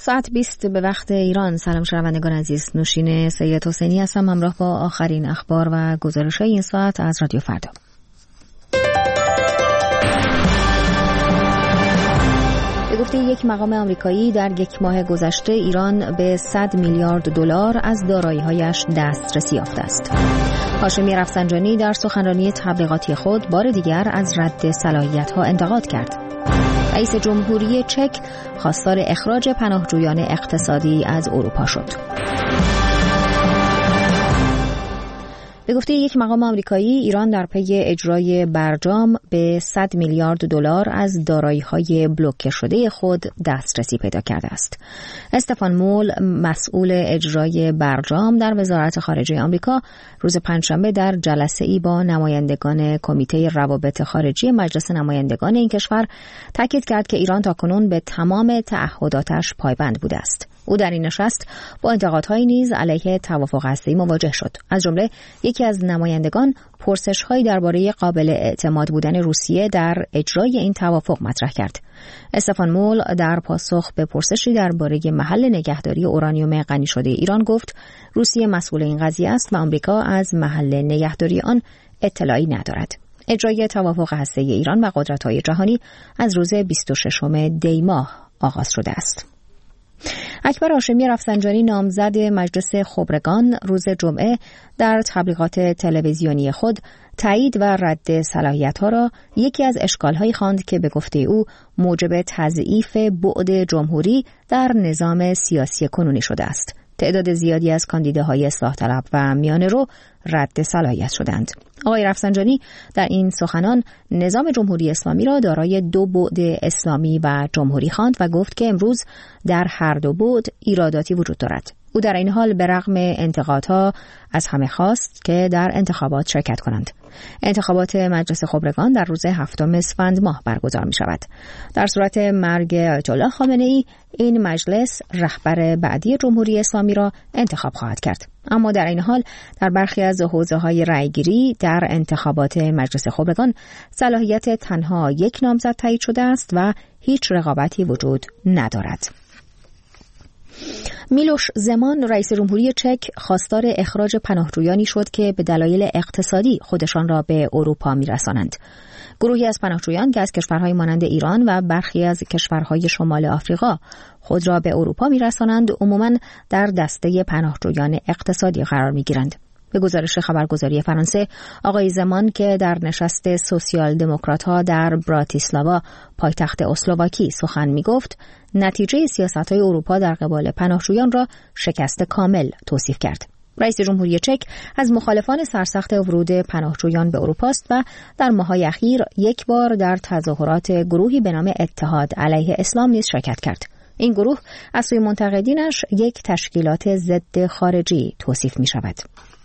ساعت 20 به وقت ایران. سلام شنوندگان عزیز، نوشین سید حسینی هستم همراه با آخرین اخبار و گزارش‌های این ساعت از رادیو فردا. به گفته یک مقام آمریکایی در یک ماه گذشته ایران به 100 میلیارد دلار از دارایی‌هایش دسترسی یافته است. هاشمی رفسنجانی در سخنرانی تبلیغاتی خود بار دیگر از رد صلاحیت‌ها انتقاد کرد. رئیس جمهوری چک خواستار اخراج پناهجویان اقتصادی از اروپا شد. به گفته یک مقام آمریکایی ایران در پی اجرای برجام به 100 میلیارد دلار از دارایی‌های بلوکه شده خود دسترسی پیدا کرده است. استفان مول مسئول اجرای برجام در وزارت خارجه آمریکا روز پنجشنبه در جلسه‌ای با نمایندگان کمیته روابط خارجی مجلس نمایندگان این کشور تاکید کرد که ایران تاکنون به تمام تعهداتش پایبند بوده است. او در این نشست با انتقادهایی نیز علیه توافق هسته‌ای مواجه شد. از جمله یکی از نمایندگان پرسش‌هایی درباره قابل اعتماد بودن روسیه در اجرای این توافق مطرح کرد. استفان مول در پاسخ به پرسشی درباره محل نگهداری اورانیوم غنی شده ایران گفت روسیه مسئول این قضیه است و آمریکا از محل نگهداری آن اطلاعی ندارد. اجرای توافق هسته‌ای ایران و قدرت‌های جهانی از روز 26 دی ماه آغاز شده است. اکبر هاشمی رفسنجانی نامزد مجلس خبرگان روز جمعه در تبلیغات تلویزیونی خود تایید و رد صلاحیت‌ها را یکی از اشکال‌هایی خواند که به گفته او موجب تضعیف بعد جمهوری در نظام سیاسی کنونی شده است. تعداد زیادی از کاندیداهای اصلاح طلب و میانه‌رو رد صلاحیت شدند. آقای رفسنجانی در این سخنان نظام جمهوری اسلامی را دارای دو بعد اسلامی و جمهوری خواند و گفت که امروز در هر دو بعد ایراداتی وجود دارد. او در این حال به رغم انتقادها از همه خواست که در انتخابات شرکت کنند. انتخابات مجلس خبرگان در روز 7 اسفند ماه برگزار می شود. در صورت مرگ آیت الله خامنه‌ای این مجلس رهبر بعدی جمهوری اسلامی را انتخاب خواهد کرد. اما در این حال در برخی از حوزه‌های رأیگیری در انتخابات مجلس خبرگان صلاحیت تنها یک نامزد تایید شده است و هیچ رقابتی وجود ندارد. میلوش زمان رئیس جمهوری چک خواستار اخراج پناهجویانی شد که به دلایل اقتصادی خودشان را به اروپا می‌رسانند. گروهی از پناهجویان که از کشورهای مانند ایران و برخی از کشورهای شمال آفریقا خود را به اروپا می‌رسانند عموماً در دسته پناهجویان اقتصادی قرار می‌گیرند. به گزارش خبرگزاری فرانسه، آقای زمان که در نشست سوسیال دموکرات‌ها در براتیسلاوا پایتخت اسلواکی سخن می‌گفت، نتیجه سیاست‌های اروپا در قبال پناهجویان را شکست کامل توصیف کرد. رئیس جمهوری چک از مخالفان سرسخت ورود پناهجویان به اروپا است و در ماه‌های اخیر یک بار در تظاهرات گروهی به نام اتحاد علیه اسلام نیز شرکت کرد. این گروه از سوی منتقدینش یک تشکیلات ضد خارجی توصیف می‌شود.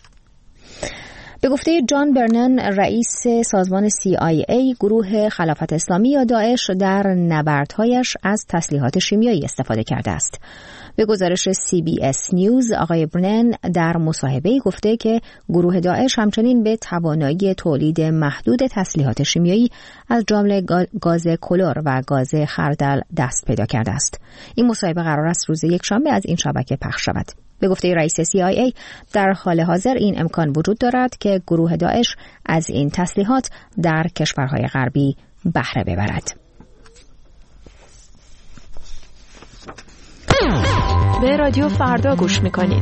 به گفته جان برنن رئیس سازمان CIA، گروه خلافت اسلامی یا داعش در نبردهایش از تسلیحات شیمیایی استفاده کرده است. به گزارش CBS نیوز، آقای برنن در مصاحبه‌ای گفته که گروه داعش همچنین به توانایی تولید محدود تسلیحات شیمیایی از جمله گاز کلور و گاز خردل دست پیدا کرده است. این مصاحبه قرار است روز یکشنبه از این شبکه پخش شود. به گفته رئیس CIA در حال حاضر این امکان وجود دارد که گروه داعش از این تسلیحات در کشورهای غربی بهره ببرد. به رادیو فردا گوش میکنید.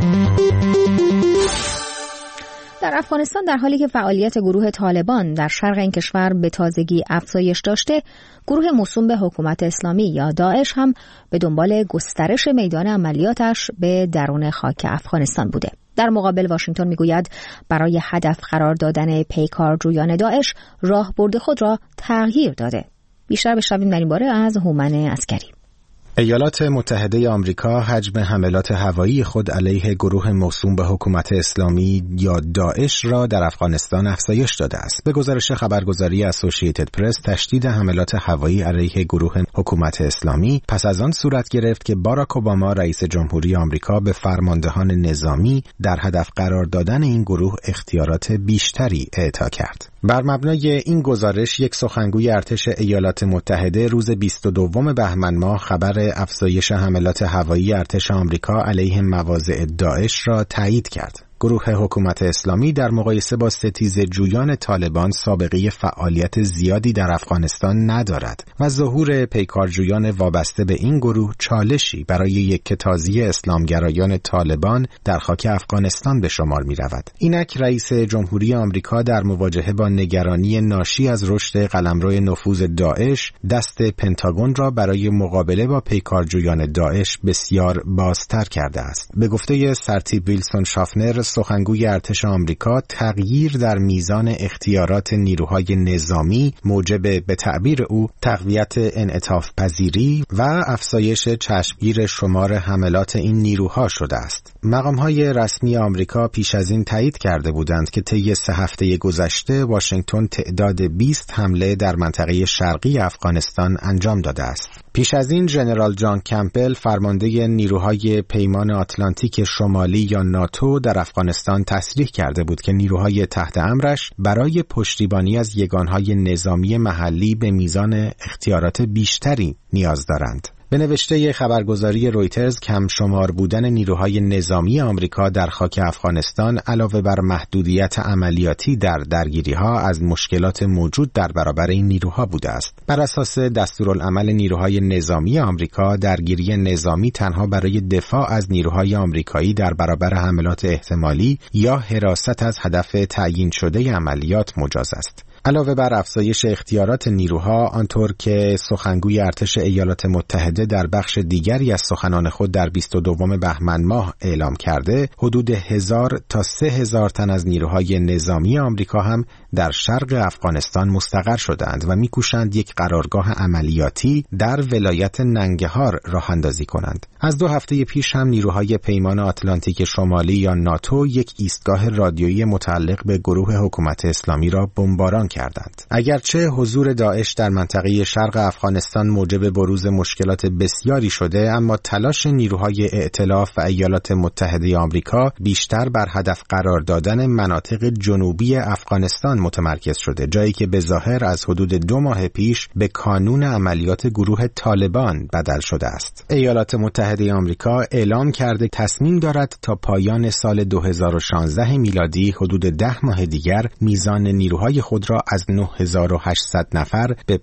در افغانستان در حالی که فعالیت گروه طالبان در شرق این کشور به تازگی افزایش داشته، گروه موسوم به حکومت اسلامی یا داعش هم به دنبال گسترش میدان عملیاتش به درون خاک افغانستان بوده. در مقابل واشنگتن میگوید برای هدف قرار دادن پیکارجویان داعش راهبرد خود را تغییر داده. بیشتر بشنویم در این باره از هومن عسکری. ایالات متحده آمریکا حجم حملات هوایی خود علیه گروه موسوم به حکومت اسلامی یا داعش را در افغانستان افزایش داده است. به گزارش خبرگزاری اسوسییتد پرس، تشدید حملات هوایی علیه گروه حکومت اسلامی پس از آن صورت گرفت که باراک اوباما رئیس جمهوری آمریکا به فرماندهان نظامی در هدف قرار دادن این گروه اختیارات بیشتری اعطا کرد. بر مبنای این گزارش یک سخنگوی ارتش ایالات متحده روز 22 بهمن ماه خبر افزایش حملات هوایی ارتش آمریکا علیه مواضع داعش را تایید کرد. گروه حکومت اسلامی در مقایسه با ستیزجویان طالبان سابقه فعالیت زیادی در افغانستان ندارد و ظهور پیکارجویان وابسته به این گروه چالشی برای یکتازی اسلامگرایان طالبان در خاک افغانستان به شمار می رود. اینک رئیس جمهوری آمریکا در مواجهه با نگرانی ناشی از رشد قلمرو نفوذ داعش دست پنتاگون را برای مقابله با پیکارجویان داعش بسیار بازتر کرده است. به گفته سرتیپ ویلسون شافنر، سخنگوی ارتش آمریکا، تغییر در میزان اختیارات نیروهای نظامی موجب به تعبیر او تقویت انعطاف پذیری و افزایش چشمگیر شمار حملات این نیروها شده است. مقام‌های رسمی آمریکا پیش از این تایید کرده بودند که طی 3 هفته گذشته واشنگتن تعداد 20 حمله در منطقه شرقی افغانستان انجام داده است. پیش از این ژنرال جان کمپبل، فرمانده نیروهای پیمان آتلانتیک شمالی یا ناتو در افغانستان، تصریح کرده بود که نیروهای تحت امرش برای پشتیبانی از یگانهای نظامی محلی به میزان اختیارات بیشتری نیاز دارند. به نوشته خبرگزاری رویترز، کم شمار بودن نیروهای نظامی آمریکا در خاک افغانستان علاوه بر محدودیت عملیاتی در درگیری‌ها از مشکلات موجود در برابر این نیروها بوده است. بر اساس دستورالعمل نیروهای نظامی آمریکا، درگیری نظامی تنها برای دفاع از نیروهای آمریکایی در برابر حملات احتمالی یا حراست از هدف تعیین شده عملیات مجاز است. علاوه بر افزایش اختیارات نیروها، آنطور که سخنگوی ارتش ایالات متحده در بخش دیگری از سخنان خود در 22 بهمن ماه اعلام کرده، حدود 1000 تا 3000 تن از نیروهای نظامی آمریکا هم در شرق افغانستان مستقر شدند و می‌کوشند یک قرارگاه عملیاتی در ولایت ننگهار راه اندازی کنند. از 2 هفته پیش هم نیروهای پیمان آتلانتیک شمالی یا ناتو یک ایستگاه رادیویی متعلق به گروه حکومت اسلامی را بمباران کردند. اگرچه حضور داعش در منطقه شرق افغانستان موجب بروز مشکلات بسیاری شده، اما تلاش نیروهای ائتلاف و ایالات متحده آمریکا بیشتر بر هدف قرار دادن مناطق جنوبی افغانستان متمرکز شده، جایی که به ظاهر از حدود 2 ماه پیش به کانون عملیات گروه طالبان بدل شده است. ایالات متحده آمریکا اعلام کرده تصمیم دارد تا پایان سال 2016 میلادی حدود 10 ماه دیگر میزان نیروهای خود را از 9800 نفر به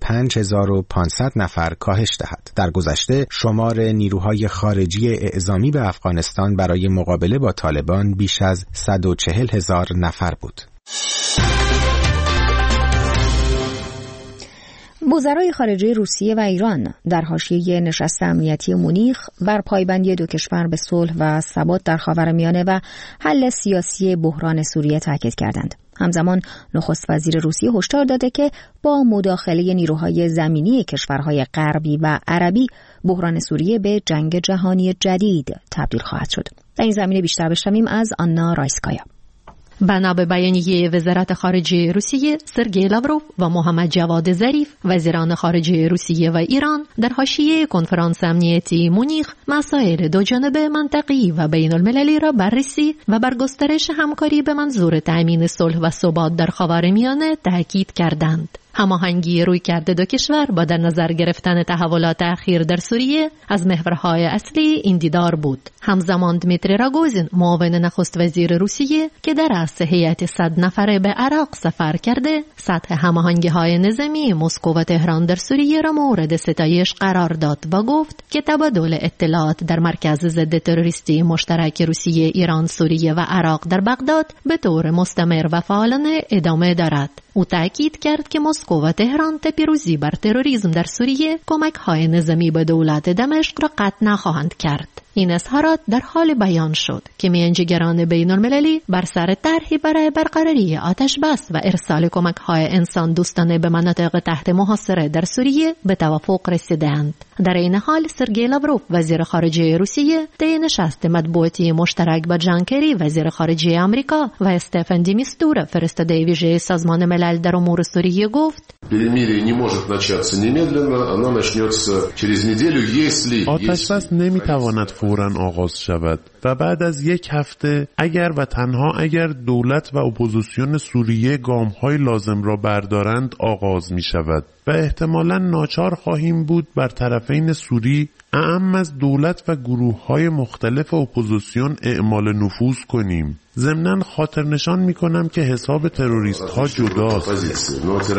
5500 نفر کاهش دهد. در گذشته شمار نیروهای خارجی اعزامی به افغانستان برای مقابله با طالبان بیش از 140,000 نفر بود. وزرای خارجه روسیه و ایران در حاشیه نشست امنیتی مونیخ بر پایبندی 2 کشور به صلح و ثبات در خاورمیانه و حل سیاسی بحران سوریه تاکید کردند. همزمان نخست وزیر روسیه هشدار داده که با مداخله نیروهای زمینی کشورهای غربی و عربی بحران سوریه به جنگ جهانی جدید تبدیل خواهد شد. در این زمینه بیشتر بشنویم از آنا رایسکایا. بنا به بیانیه وزارت خارجه روسیه، سرگئی لاوروف و محمد جواد ظریف، وزیران خارجه روسیه و ایران، در حاشیه کنفرانس امنیتی مونیخ مسائل دوجانبه منطقی و بین المللی را بررسی و بر گسترش همکاری به منظور تأمین صلح و ثبات در خاورمیانه تاکید کردند. هماهنگی رویکرد 2 کشور با در نظر گرفتن تحولات اخیر در سوریه از محورهای اصلی این دیدار بود. همزمان دمیتری راگوزین، معاون نخست وزیر روسیه که در رأس هیئت 100 نفره به عراق سفر کرده، سطح هماهنگی‌های نظامی مسکو و تهران در سوریه را مورد ستایش قرار داد و گفت که تبادل اطلاعات در مرکز ضد تروریستی مشترک روسیه، ایران، سوریه و عراق در بغداد به طور مستمر و فعالانه ادامه دارد. او تأکید کرد که مسکو و تهران تا پیروزی بر تروریسم در سوریه کمک‌های نظامی به دولت دمشق را قطع نخواهند کرد. این اظهارات در حال بیان شد که میانجیگران بین المللی بر سر طرحی برای برقراری آتش بس و ارسال کمک‌های انسان دوستانه به مناطق تحت محاصره در سوریه به توافق رسیدند. در این حال سرگئی لاوروف، وزیر خارجه روسیه، طی نشست مطبوعاتی مشترک با جان کری، وزیر خارجه آمریکا، و استفان دی میستورا، فرستاده ویژه سازمان ملل در امور سوریه گفت: آتش بس نمیتواند فوراً آغاز شود و بعد از یک هفته اگر و تنها اگر دولت و اپوزیسیون سوریه گام‌های لازم را بردارند آغاز می شود و احتمالاً ناچار خواهیم بود بر طرفین سوری اعم از دولت و گروه‌های مختلف اپوزیسیون اعمال نفوذ کنیم. ضمناً خاطر نشان می‌کنم که حساب تروریست‌ها جداست.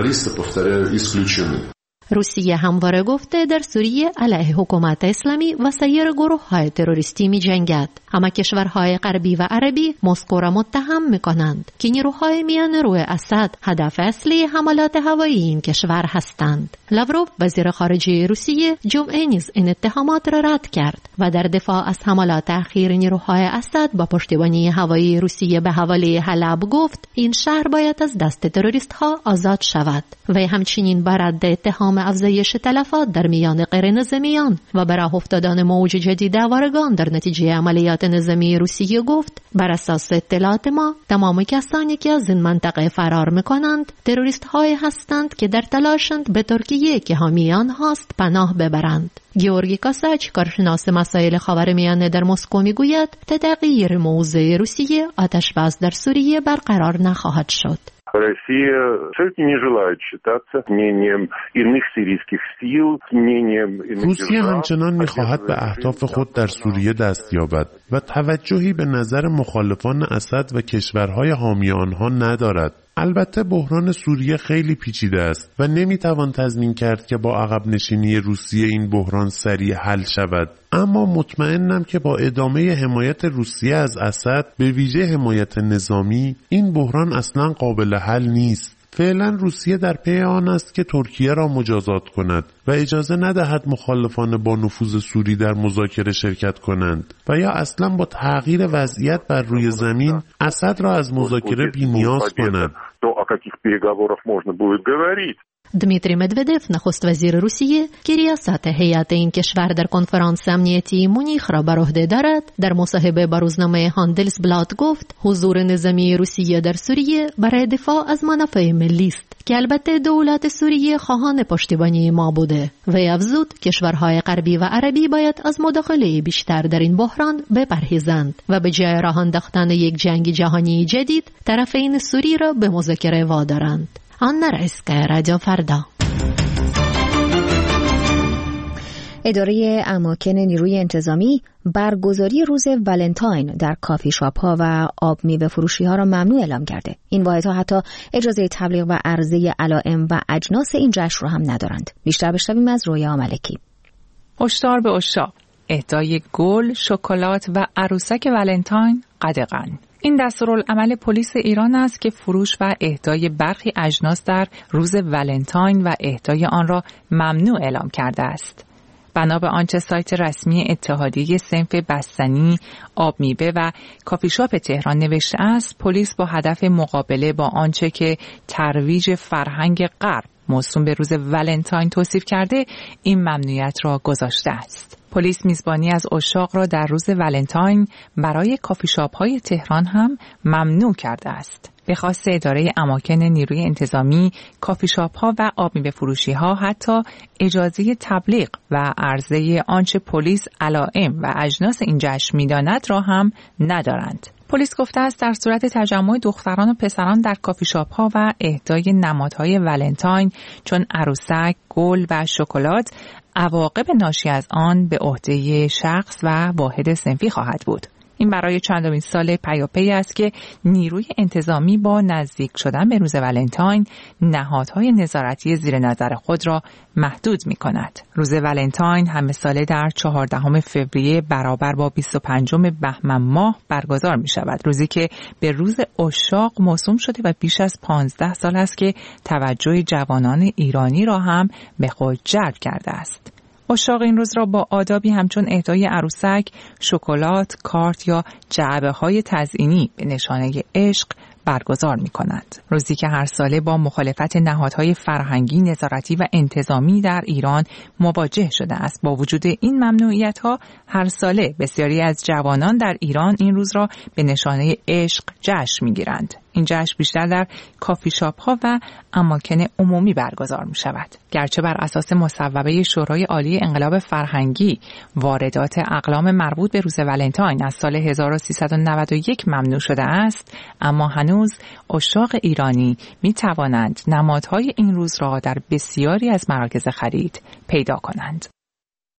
روسیه همواره گفته در سوریه علیه حکومت اسلامی و سایر گروه‌های تروریستی می‌جنگد. اما کشورهای غربی و عربی مسکو را متهم می‌کنند که نیروهای میانه‌رو اسد هدف اصلی حملات هوایی این کشور هستند. لاوروف وزیر خارجه روسیه جمعه نیز این اتهامات را رد کرد و در دفاع از حملات اخیر نیروهای اسد با پشتیبانی هوایی روسیه به حواله حلب گفت این شهر باید از دست تروریست‌ها آزاد شود. و همچنین بر رد اتهام افزایش تلفات در میان غیر نظامیان و به راه افتادن موج جدید آوارگان در نتیجه عملیات نظامی روسیه گفت بر اساس اطلاعات ما تمام کسانی که از این منطقه فرار می‌کنند تروریست‌هایی هستند که در تلاشند به ترکیه که حامی آنهاست پناه ببرند. گیورگی کاساچ کارشناس مسائل خاورمیانه در مسکو میگوید تا تغییر موضع روسیه آتش‌بس در سوریه برقرار نخواهد شد. Россия все-таки не желает считаться мнением иных сирийских сил, мнением иных روسیه همچنان می‌خواهد به اهداف خود در سوریه دست یابد و توجهی به نظر مخالفان اسد و کشورهای حامی آنها ندارد. البته بحران سوریه خیلی پیچیده است و نمیتوان تضمین کرد که با عقب نشینی روسیه این بحران سریع حل شود. اما مطمئنم که با ادامه حمایت روسیه از اسد به ویژه حمایت نظامی این بحران اصلا قابل حل نیست. فعلا روسیه در پی آن است که ترکیه را مجازات کند و اجازه ندهد مخالفان با نفوذ سوری در مذاکره شرکت کنند و یا اصلا با تغییر وضعیت بر روی زمین اسد را از مذاکره بی‌نیاز کند. دمیتری مدودف نخست وزیر روسیه که ریاست هیئت این کشور در کنفرانس امنیتی مونیخ را بر عهده دارد در مصاحبه با روزنامه هاندلسبلات گفت حضور نظامی روسیه در سوریه برای دفاع از منافع ملی است که البته دولت سوریه خواهان پشتیبانی ما بوده و افزود کشورهای غربی و عربی باید از مداخله بیشتر در این بحران بپرهیزند و به جای راه انداختن یک جنگ جهانی جدید طرفین سوری را به مذاکره وادارند. آنا رئیسکا رادیو فردا. اداره اماکن نیروی انتظامی برگزاری روز ولنتاین در کافی شاپ ها و آب میوه فروشی ها را ممنوع اعلام کرده. این واحدها حتی اجازه تبلیغ و عرضه علائم و اجناس این جشن را هم ندارند. بیشتر بشنویم از رویا ملکی. هشدار به عشاق: اهدای گل، شکلات و عروسک ولنتاین قدغن. این دستورالعمل پلیس ایران است که فروش و اهدای برخی اجناس در روز ولنتاین و اهدای آن را ممنوع اعلام کرده است. بنا به آنچه سایت رسمی اتحادیه صنف بستنی، آب میوه و کافی شاپ تهران نوشته است، پلیس با هدف مقابله با آنچه که ترویج فرهنگ غرب موسوم به روز ولنتاین توصیف کرده، این ممنوعیت را گذاشته است. پلیس میزبانی از عشاق را در روز ولنتاین برای کافی شاپ های تهران هم ممنوع کرده است. به خواست اداره اماکن نیروی انتظامی، کافی شاپ ها و آب میوه فروشی ها حتی اجازه تبلیغ و عرضه آنچه پلیس علائم و اجناس این جشن می‌داند را هم ندارند. پلیس گفته است در صورت تجمع دختران و پسران در کافی شاپ ها و اهدای نمادهای ولنتاین چون عروسک، گل و شکلات، عواقب ناشی از آن به عهده شخص و واحد صنفی خواهد بود. این برای چندمین سال پیاپی است که نیروی انتظامی با نزدیک شدن به روز ولنتاین نهادهای نظارتی زیر نظر خود را محدود می کند. روز ولنتاین همه ساله در 14 فوریه برابر با 25 بهمن ماه برگزار می شود. روزی که به روز عشاق موسوم شده و بیش از 15 سال است که توجه جوانان ایرانی را هم به خود جلب کرده است. عشاق این روز را با آدابی همچون اهدای عروسک، شکلات، کارت یا جعبه‌های تزئینی به نشانه عشق برگزار می‌کنند. روزی که هر ساله با مخالفت نهادهای فرهنگی، نظارتی و انتظامی در ایران مواجه شده است. با وجود این ممنوعیت‌ها، هر ساله بسیاری از جوانان در ایران این روز را به نشانه عشق جشن می‌گیرند. این جشن بیشتر در کافی شاپ‌ها و اماکن عمومی برگزار می‌شود. گرچه بر اساس مصوبه شورای عالی انقلاب فرهنگی واردات اقلام مربوط به روز ولنتاین از سال 1391 ممنوع شده است، اما هنوز عشاق ایرانی می‌توانند نمادهای این روز را در بسیاری از مراکز خرید پیدا کنند.